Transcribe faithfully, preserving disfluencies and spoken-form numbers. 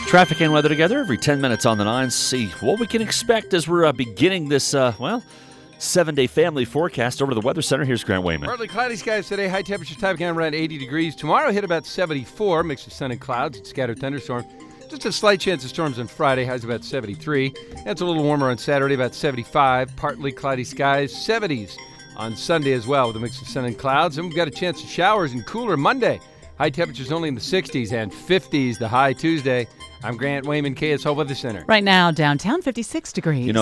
Traffic and weather together every ten minutes on the nine. See what we can expect as we're uh, beginning this, uh, well, seven-day family forecast. Over to the Weather Center, here's Grant Wayman. Partly cloudy skies today. High temperatures topping out around eighty degrees. Tomorrow hit about seventy-four. Mix of sun and clouds and scattered thunderstorms. Just a slight chance of storms on Friday. Highs about seventy-three. It's a little warmer on Saturday, about seventy-five. Partly cloudy skies, seventies on Sunday as well with a mix of sun and clouds. And we've got a chance of showers and cooler Monday. High temperatures only in the sixties and fifties the high Tuesday. I'm Grant Wayman, K S L Weather Center. Right now, downtown, fifty-six degrees. You know,